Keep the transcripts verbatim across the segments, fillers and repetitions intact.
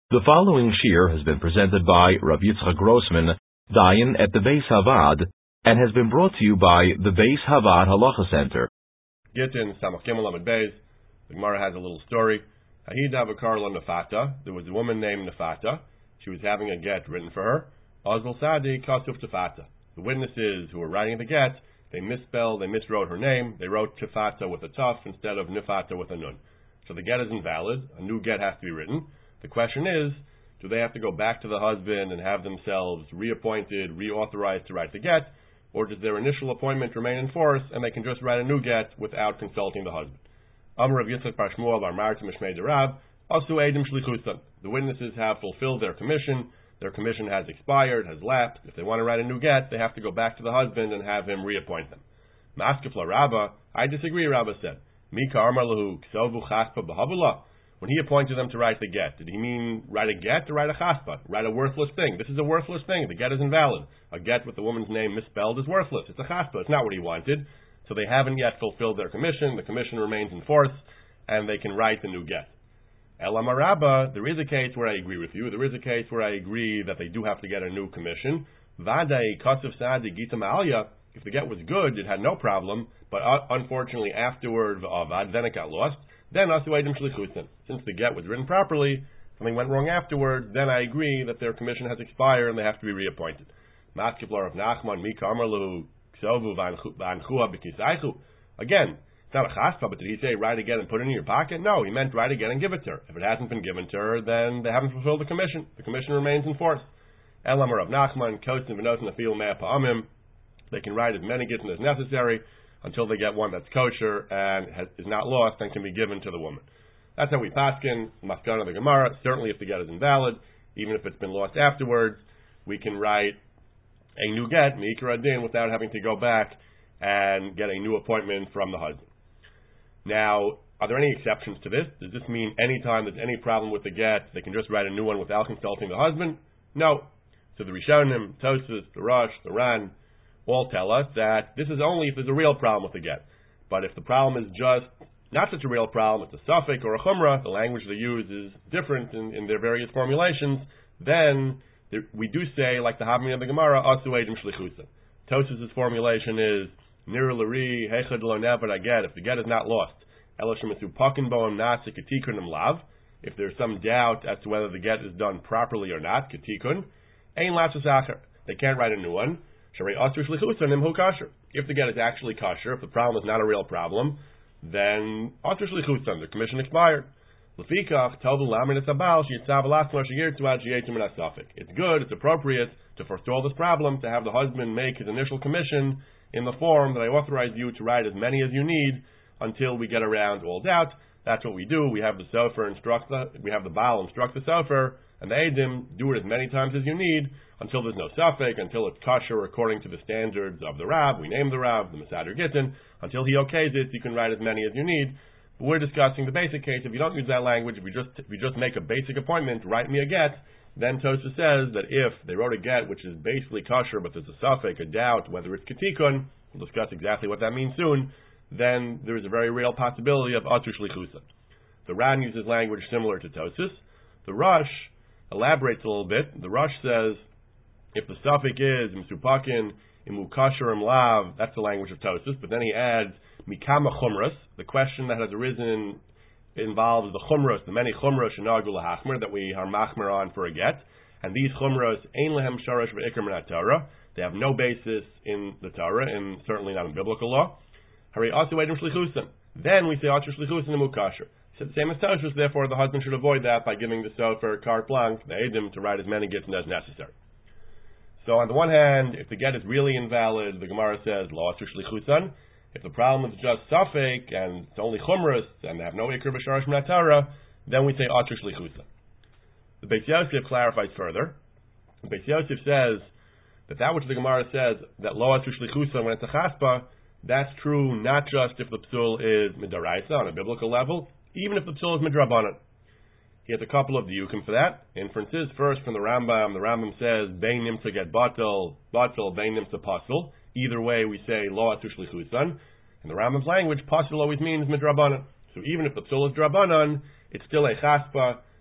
The following shir has been presented by Rav Yitzchak Grossman, Dayan at the Beis Havad, and has been brought to you by the Beis Havad Halacha Center. Gittin, Samach Gimel Amud Beis. The Gemara has a little story. Hahid Avakarla Nefata. There was a woman named Nefata. She was having a get written for her. Azal Sadi Kasuf Tefata. The witnesses who were writing the get, they misspelled, they miswrote her name. They wrote Tefata with a tuf instead of Nefata with a nun. So the get is invalid. A new get has to be written. The question is, do they have to go back to the husband and have themselves reappointed, reauthorized to write the get, or does their initial appointment remain in force and they can just write a new get without consulting the husband? Amar Rav Yitzchak Bar Shmuel Bar Marta Mishmei Derav, Asu Eidim Shlichusan. The witnesses have fulfilled their commission. Their commission has expired, has lapsed. If they want to write a new get, they have to go back to the husband and have him reappoint them. Maskefla Rabba, I disagree, Rabba said. Mika Amar Lahu Ksovu Chaspa B'Havula. When he appointed them to write the get, did he mean write a get or write a chaspa? Write a worthless thing. This is a worthless thing. The get is invalid. A get with the woman's name misspelled is worthless. It's a chaspa. It's not what he wanted. So they haven't yet fulfilled their commission. The commission remains in force, and they can write the new get. Elamar Rabba, there is a case where I agree with you. There is a case where I agree that they do have to get a new commission. Vadei Kasav Sadi Gita Ma'alya. If the get was good, it had no problem, but uh, unfortunately afterward, Avad, then it got lost. Then Asu Eidim Shlichusan. Since the get was written properly, something went wrong afterward, then I agree that their commission has expired and they have to be reappointed. Maskeflar of Nachman, Mika Amarlu, Ksovu, Vanchua, Bikisaichu. Again, it's not a chaspa, but did he say write again and put it in your pocket? No, he meant write again and give it to her. If it hasn't been given to her, then they haven't fulfilled the commission. The commission remains in force. Elamar of Nachman, Kosin, Venosin, Afil, Mea Pa'amim. They can write as many gittin as necessary until they get one that's kosher and has, is not lost and can be given to the woman. That's how we paskin, Maskana the Gemara. Certainly if the get is invalid, even if it's been lost afterwards, we can write a new get, Me'ikar Adin, without having to go back and get a new appointment from the husband. Now, are there any exceptions to this? Does this mean any time there's any problem with the get, they can just write a new one without consulting the husband? No. So the Rishonim, Tosfos, the Rosh, the Ran, all tell us that this is only if there's a real problem with the get. But if the problem is just not such a real problem, it's a suffix or a chumrah, the language they use is different in, in their various formulations, then there, we do say, like the Havmini of the Gemara, Asu Eidim Shlichusa. Tosfos' formulation is, Nir Lari, Hechad Lo Nevad Aget, if the get is not lost, Elashimisu Pakin Boam Nasik Ketikunim Lav, if there's some doubt as to whether the get is done properly or not, Ketikun, Ein Latsus Acher, they can't write a new one. If the get is actually kosher, if the problem is not a real problem, then the commission expired. It's good, it's appropriate to forestall this problem, to have the husband make his initial commission in the form that I authorize you to write as many as you need until we get around to all doubt. That's what we do. We have the sofer instruct the, we have the Baal instruct the sofer, and the Eidim do it as many times as you need until there's no suffix, until it's kosher according to the standards of the Rab. We name the Rab, the Masader Gittin. Until he okays it, you can write as many as you need. But we're discussing the basic case. If you don't use that language, if you just if you just make a basic appointment, write me a get, then Tosfos says that if they wrote a get which is basically kosher, but there's a suffix, a doubt whether it's ketikun, we'll discuss exactly what that means soon, then there is a very real possibility of atu shlichusa. The Ran uses language similar to Tosfos. The Rosh elaborates a little bit. The Rosh says, if the suffix is misupakin, imukasher, imlav, that's the language of Tosfos, but then he adds mikama chumras, the question that has arisen involves the chumras, the many chumras shenagul lahachmer that we are machmer on for a get, and these chumras ein lehem sharash ve'ikr min Torah, they have no basis in the Torah, and certainly not in biblical law. Hari asu eidim shlichusim. Then we say atu shlichusim imukasher. So the same as Tosfos, therefore the husband should avoid that by giving the sofer carte blanche, the eidim, to write as many gittin as necessary. So on the one hand, if the get is really invalid, the Gemara says, Lo atu shlichusan. If the problem is just suffix, and it's only chumras, and they have no ikr b'sharash min Torah, then we say atu shlichusan. The Beis Yosef clarifies further. The Beis Yosef says that that which the Gemara says, that Lo atu shlichusan when it's a chaspa, that's true not just if the psul is midaraisa, on a biblical level, even if the psul is midrabanan. He has a couple of diukim for that. Inferences. First, from the Rambam, the Rambam says, Bein nimtza get batel, batel, bein nimtza pasul. Either way, we say, Lo atu shlichusan. In the Rambam's language, pasul always means midrabanan. So even if the psul is drabanan, it's still a chaspa,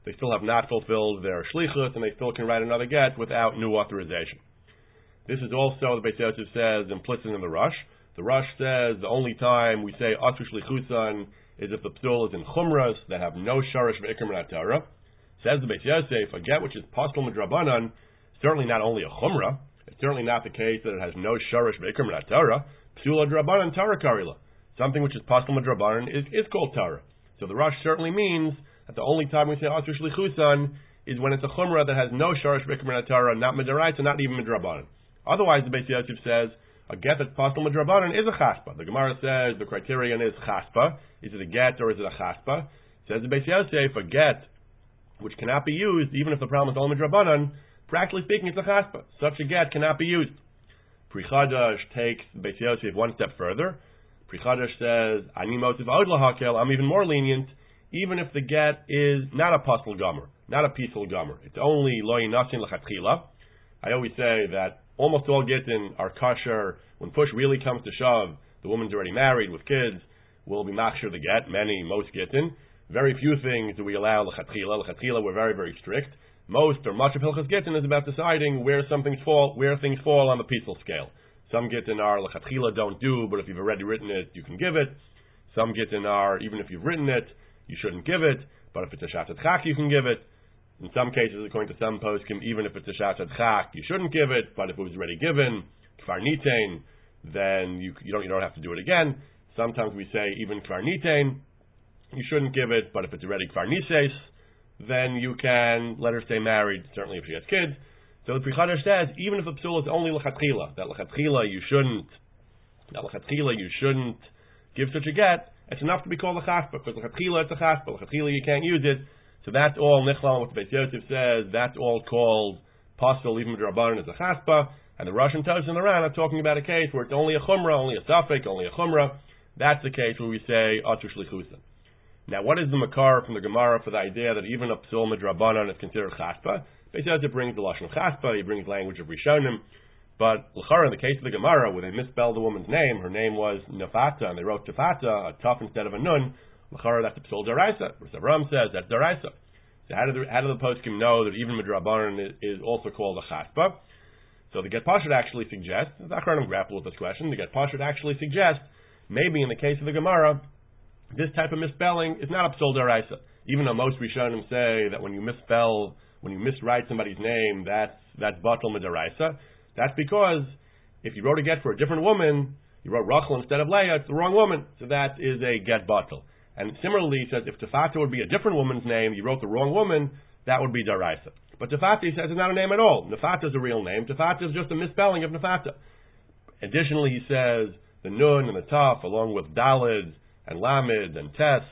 they still have not fulfilled their shlichus, and they still can write another get without new authorization. This is also, the Beis Yosef says, implicit in the Rush. The Rush says the only time we say atu shlichusan is if the psul is in chumras that have no sharish ve'ikr min ha'Torah. Says the Beis Yosef, a get which is pasul midrabanan, certainly not only a chumrah, it's certainly not the case that it has no sharish ve'ikr min ha'Torah. Psula drabanan Torah karila. Something which is pasul midrabanan is, is called Torah. So the Rush certainly means that the only time we say atu shlichusan is when it's a chumrah that has no sharish ve'ikr min ha'Torah, not midrabanan, not even midrabanan. Otherwise, the Beis Yosef says a get that's pasul midrabanan is a chaspa. The Gemara says the criterion is chaspa. Is it a get or is it a chaspa? Says the Beis Yosef, a get which cannot be used, even if the problem is only midrabanan, practically speaking, it's a chaspa. Such a get cannot be used. Pri Chadash takes the Beis Yosef one step further. Pri Chadash says, Ani motiv od lahakel, I'm even more lenient, even if the get is not a pasul gomer, not a peaceful gomer. It's only lo yinasin l'chatchila. I always say that almost all gittin are kosher. When push really comes to shove, the woman's already married with kids, will be machshir the get, many, most gittin. Very few things do we allow l'chatchila. L'chatchila, we're very, very strict. Most or much of Hilchas Gittin is about deciding where some things fall, where things fall on the peaceful scale. Some Gittin are l'chatchila don't do, but if you've already written it, you can give it. Some Gittin are, even if you've written it, you shouldn't give it, but if it's a Shabbat Chak, you can give it. In some cases, according to some poskim, even if it's a Shabbat Chak, you shouldn't give it, but if it was already given, Kfar Nitain, then you, you, don't, you don't have to do it again. Sometimes we say, even Kfar Nitain, you shouldn't give it, but if it's already Kfar Nises, then you can let her stay married, certainly if she has kids. So the Pri Chadash says, even if the psul is only l'chatchila, that l'chatchila you shouldn't, that l'chatchila you shouldn't give such a get, it's enough to be called a chaspa, because l'chatchila it's a chaspa, l'chatchila you can't use it. So that's all Nichlal, what the Beis Yosef says, that's all called pasul, even Midrabanan is a chaspa, and the Russian Tos and the Ran are talking about a case where it's only a chumrah, only a safek, only a chumrah. That's the case where we say atu shlichusan. Now, what is the makar from the Gemara for the idea that even a psul midrabanan is considered chaspa? Beis Yosef brings the lashon chaspa, he brings language of rishonim, but l'chara in the case of the Gemara, where they misspelled the woman's name, her name was Nefata, and they wrote Tefata, a tuf instead of a nun. L'chara, that's a psul daraisa. Ram says that's daraisa. So how do the, how do the poskim know that even midrabanan is, is also called a chaspa? So the Get Pashut actually suggests, the Achronim grapple with this question, the Get Pashut actually suggests, maybe in the case of the Gemara, this type of misspelling is not a psul daraisa. Even though most Rishonim say that when you misspell, when you miswrite somebody's name, that's that's batal midaraisa. That's because if you wrote a get for a different woman, you wrote Rachel instead of Leah, it's the wrong woman. So that is a get batal. And similarly, he says if Tefata would be a different woman's name, you wrote the wrong woman, that would be daraisa. But Tefata, he says, is not a name at all. Nefata is a real name. Tefata is just a misspelling of Nefata. Additionally, he says the nun and the taf, along with dalid and lamed and tes,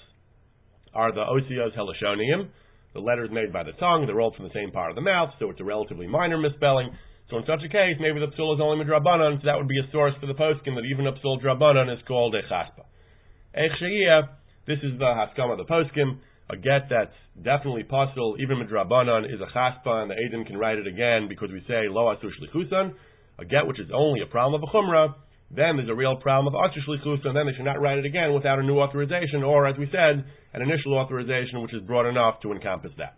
are the osios helashonium, the letters made by the tongue. They're all from the same part of the mouth, so it's a relatively minor misspelling. So in such a case, maybe the psul is only midrabanan, so that would be a source for the poskim that even a psul drabanan is called a chaspa. Eich she'iyah, this is the haskam of the poskim. A get that's definitely pasul, even midrabanan, is a chaspa, and the Eidim can write it again because we say lo asu shlichusan. A get which is only a problem of a chumrah, then there's a real problem of asu shlichusan, and then they should not write it again without a new authorization, or as we said, an initial authorization which is broad enough to encompass that.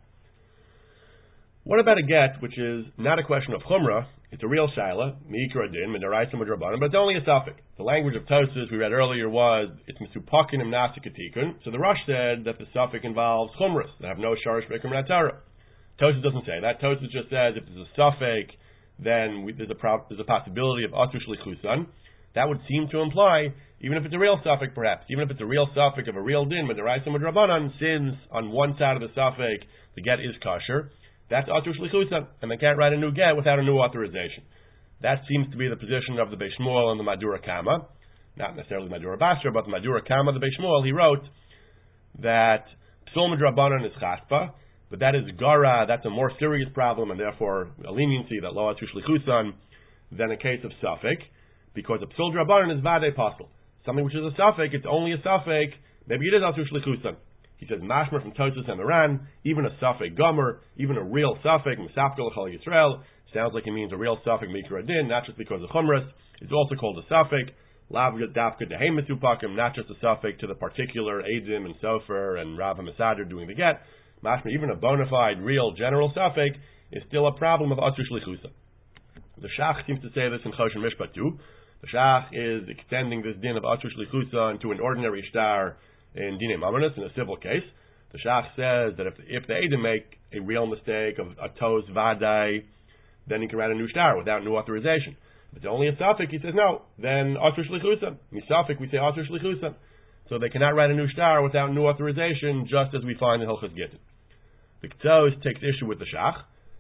What about a get which is not a question of chumrah? It's a real shaila, mi'ikra din, midaraisa midrabanan, but it's only a suffix. The language of Tosfos we read earlier was it's misupakin im nasikatikun. So the Rush said that the suffix involves chumras that have no sharish bekum natara. Tosfos doesn't say that. Tosfos just says if there's a suffix, then we, there's a pro, there's a possibility of atu shlichusan. That would seem to imply, even if it's a real suffix, perhaps, even if it's a real suffix of a real din, midaraisa midrabanan, since on one side of the suffix the get is kosher, that's atu shlichusan, and they can't write a new get without a new authorization. That seems to be the position of the Beis Shmuel and the Madura Kama, not necessarily Madura Basra, but the Madura Kama, the Beis Shmuel. He wrote that psul midrabanan is chaspa, but that is gara, that's a more serious problem, and therefore a leniency that lo atu shlichusan than a case of suffix, because a psul drabanan is vade pasul. Something which is a suffix, it's only a suffix, maybe it is atu shlichusan. He says, mashmer from Tosfos and the Ran, even a suffix gomer, even a real suffix, misafkel l'chol Yisrael, sounds like it means a real suffix mikra din, not just because of chumras. It's also called a suffix, lav dafka dehem misupakim, not just a suffix to the particular Eidim and Sofer and Rav and Masader doing the get. Mashma, even a bona fide, real, general suffix is still a problem of Asur Shlichusa. The Shach seems to say this in Choshen Mishpat too. The Shach is extending this din of Asur Shlichusa into an ordinary shtar in Dinei Mamonos, in a civil case. The Shach says that if if the Eidim make a real mistake of a tos vadai, then he can write a new shtar without new authorization. If it's only a suffix, he says no, then Asur Shlichusa. Misafik, we say Asur Shlichusa. So they cannot write a new shtar without new authorization, just as we find in Hilchos Gittin. The Ktos takes issue with the Shach.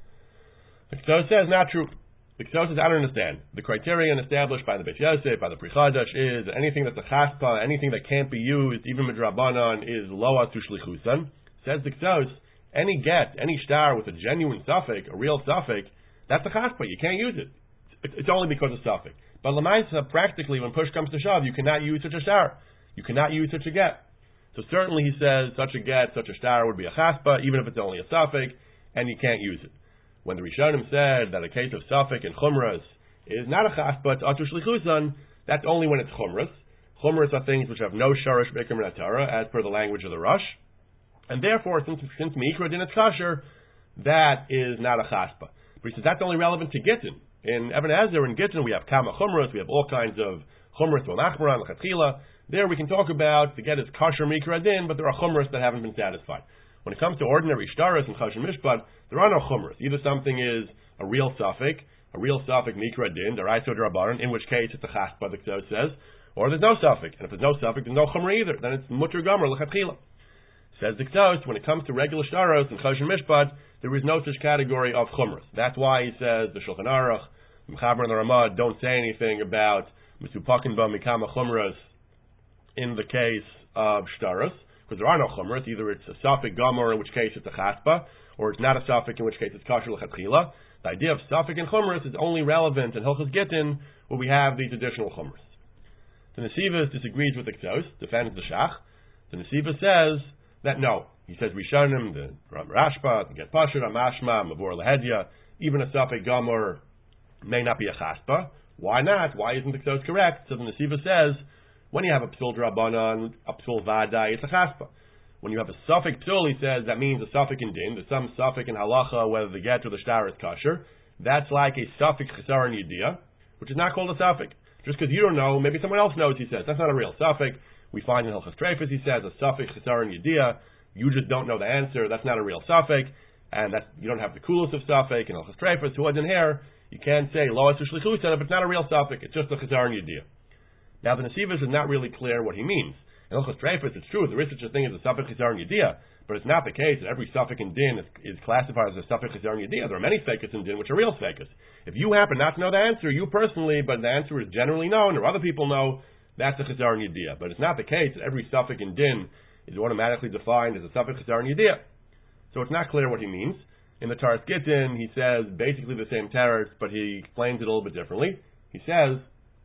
The Ktos says, not true. The Ktos says, I don't understand. The criterion established by the Beis Yosef, by the Pri Chadash, is that anything that's a chaspa, anything that can't be used, even midrabanan, is lo Asur Shlichusan. Says the Ktos, any get, any shtar with a genuine suffix, a real suffix, that's a chaspa. You can't use it. It's only because of suffix. But Lamaisa, practically, when push comes to shove, you cannot use such a shtar. You cannot use such a get. So certainly he says such a get, such a shtar would be a chaspa, even if it's only a suffix, and you can't use it. When the Rishonim said that a case of suffix and chumras is not a chaspa, it's Asur Shlichusan, that's only when it's chumras. Chumras are things which have no sharish beker min Torah, as per the language of the Rosh. And therefore, since, since Meikra din it's kasher, that is not a chaspa. But he says that's only relevant to Gittin. In Even Ezer, in Gittin, we have kama chumras, we have all kinds of chumras, v'machmaran, l'chatchila. There we can talk about, the get is kasher Meikra din, but there are chumras that haven't been satisfied. When it comes to ordinary shtaras and choshen mishpat, there are no chumras. Either something is a real suffix, a real suffix Meikra din, deraisa d'rabbanan, in which case it's a chaspa, the Ktos says, or there's no suffix. And if there's no suffix, there's no chumra either. Then it's mutter gomer, l'chatchila. Says the Ktos, when it comes to regular shtaros and choshen mishpat, there is no such category of chumras. That's why he says the Shulchan Aruch, Mechaber and the Ramah don't say anything about misupakin ba mikama chumras in the case of shtaros, because there are no chumras. Either it's a suffix gomer, in which case it's a chaspa, or it's not a suffix, in which case it's kasher l'chatchila. The idea of suffix and chumras is only relevant in Hilchos Gittin, where we have these additional chumras. The Nesivos disagrees with the Ktos, defends the Shach. The Nesiva says that no. He says Rishonim, the Rashba, the Get Pashut, Amashma, Mavor Lahedya, even a suffix gomer may not be a chaspa. Why not? Why isn't the Ktos correct? So the Nesiva says, when you have a psul drabanan, a psul vadai, it's a chaspa. When you have a suffix psul, he says, that means a suffix in din, there's some suffix in halacha, whether the get or the shtar is kosher. That's like a suffix chesaron yediyah, which is not called a suffix. Just because you don't know, maybe someone else knows, he says. That's not a real suffix. We find in Hilchos Trefus, he says, a suffix chesaron yediyah. You just don't know the answer. That's not a real suffix. And that's, you don't have the coolest of suffix. In Hilchos Trefus, who wasn't here, you can't say lo Asur Shlichusan if it's not a real suffix. It's just a chesaron yediyah. Now the Nesivos is not really clear what he means. In Hilchos Trefus, it's true, there is such a thing as a suffix chesaron yediyah, but it's not the case that every suffix in din is, is classified as a suffix chesaron yediyah. There are many fekes in din which are real fekes. If you happen not to know the answer, you personally, but the answer is generally known, or other people know, that's a chesaron yediyah. But it's not the case that every suffix in din is automatically defined as a suffix chesaron yediyah. So it's not clear what he means. In the Taras Gittin, he says basically the same teretz, but he explains it a little bit differently. He says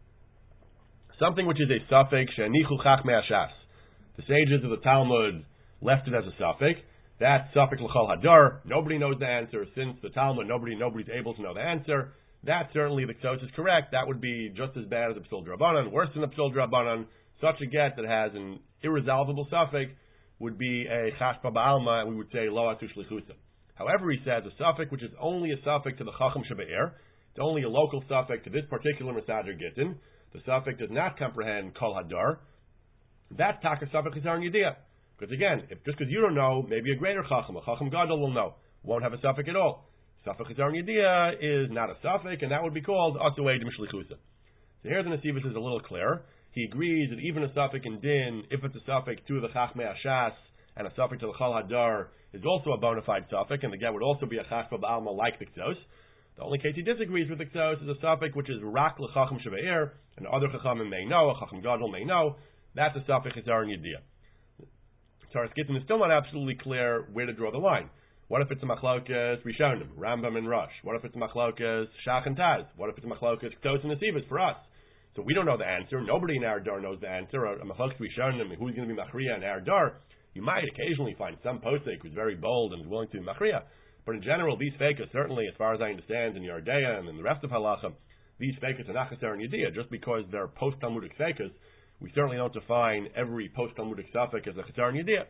something which is a suffix, she'anichu chachmei hashas. The sages of the Talmud left it as a suffix. That suffix l'chol hadar, nobody knows the answer. Since the Talmud, nobody nobody's able to know the answer. That certainly the Ktos is correct. That would be just as bad as a psul drabanan, worse than a psul drabanan. Such a get that has an irresolvable suffix would be a chaspa ba'alma, and we would say lo Asur Shlichusan. However, he says a suffix which is only a suffix to the chacham shebe'er, it's only a local suffix to this particular Mesader Gittin. The suffix does not comprehend kol hadar. That's taka suffix chesaron yediyah. Because again, if just because you don't know, maybe a greater chacham, a chacham gadol will know, won't have a suffix at all. Suffix chesaron yediyah is not a suffix, and that would be called asu eidim shlichusa. So here the Nesivos is a little clearer. He agrees that even a suffix in din, if it's a suffix to the chachmei hashas and a suffix to the chol hadar, is also a bona fide suffix, and the get would also be a chaspa ba'alma like the Ktos. The only case he disagrees with the Ktos is a suffix which is rak l'chacham shebe'er, and other chachamim may know, a chacham gadol may know. That's a suffix chesaron yediyah. Taras Gittin is still not absolutely clear where to draw the line. What if it's a machlokas Rishonim, Rambam and Rosh? What if it's a machlokas Shach and Taz? What if it's a machlokas Ktos and Nesivos for us? So we don't know the answer. Nobody in our dar knows the answer. A machlokas Rishonim, who's going to be machriya in our dar? You might occasionally find some posek who's very bold and is willing to be machriya. But in general, these fakas, certainly as far as I understand in Yardeya and in the rest of halacha, these fakas are not chesaron yediyah. Just because they're post-Talmudic fakas, we certainly don't define every post-Talmudic suffix as a chesaron yediyah.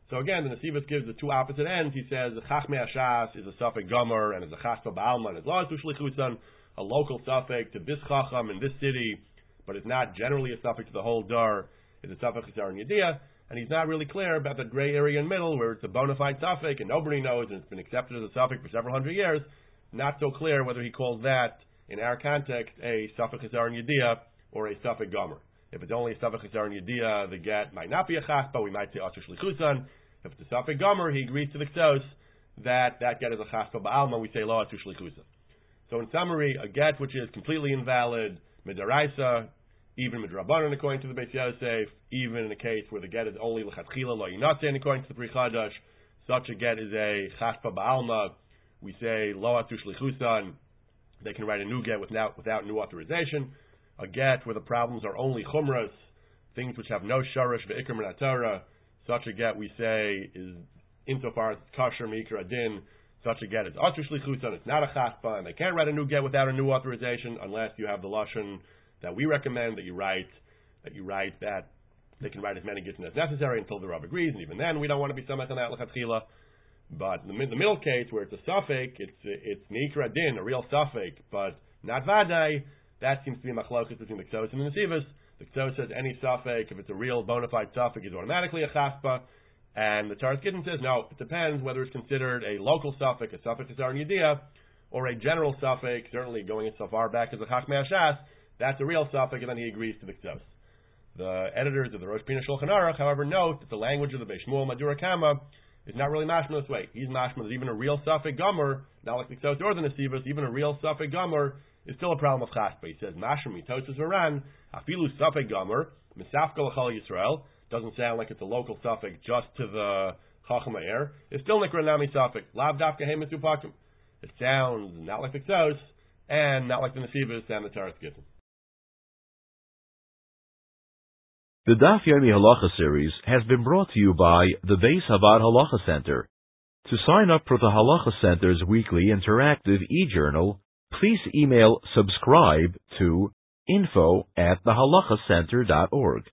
So again, the Nesivos gives the two opposite ends. He says the Chachmei Hashas is a Safek Gomer and is a Chaspa Ba'alma and is Lo Atu Shlichusan, a local Safek to this Chacham in this city, but it's not generally a Safek to the whole Dar. It's a Safek Chisaron Yediyah, and he's not really clear about the gray area in middle where it's a bona fide Safek and nobody knows and it's been accepted as a Safek for several hundred years. Not so clear whether he calls that, in our context, a Safek Chisaron Yediyah or a Safek Gomer. If it's only a Safek Chisaron Yediyah, the get might not be a Chaspa, we might say Atu Shlichusan. If it's a Safek Gomer, he agrees to the Ksos that that get is a Chaspa Ba'alma, we say Lo Atu Shlichusan. So in summary, a get which is completely invalid, Midaraisa, even Midrabanan according to the Beis Yosef, even in a case where the get is only L'chatchila Lo Yinatzen according to the Pri Chadash, such a get is a Chaspa Ba'alma, we say Lo Atu Shlichusan. They can write a new get without, without new authorization. A get where the problems are only chumras, things which have no sharish ve'ikr min Torah, such a get we say is insofar as it's kosher meikra adin, such a get is atu shlichusan, it's not a chaspa, and they can't write a new get without a new authorization unless you have the lashon that we recommend that you write, that you write that they can write as many gets as necessary until the Rav agrees, and even then we don't want to be samach on that l'chatchila. But in the, the middle case where it's a suffix, it's it's meikra adin, a real suffix, but not vadai. That seems to be a machlokas between the Ksos and the Nesivos. The Ksos says any suffix, if it's a real bona fide suffix, is automatically a chaspa. And the Taras Gittin says, no, it depends whether it's considered a local suffix, a suffix is Aron Yediyah, or a general suffix, certainly going so far back as a Chachmei Hashas, that's a real suffix, and then he agrees to the Ksos. The editors of the Rosh Pina Shulchan Aruch, however, note that the language of the Beis Shmuel Madura Kama is not really mashma this way. He's mashma that even a real suffix gomer, not like the Ksos or the Nesivos, even a real suffix gomer, is still a problem of chaspa. He says, Mashra mitosus varan, afilu safek gomer, misafka l'chal Yisrael, doesn't sound like it's a local suffix just to the chacham ha'er. It's still nikra nami suffix, lav dafka hemesu pakim. It sounds not like the Ksos, and not like the Nesivos and the Taras Gittin. The Daf Yomi Halacha series has been brought to you by the Beis Havad Halacha Center. To sign up for the Halacha Center's weekly interactive e-journal, please email subscribe to info at the halacha center dot org.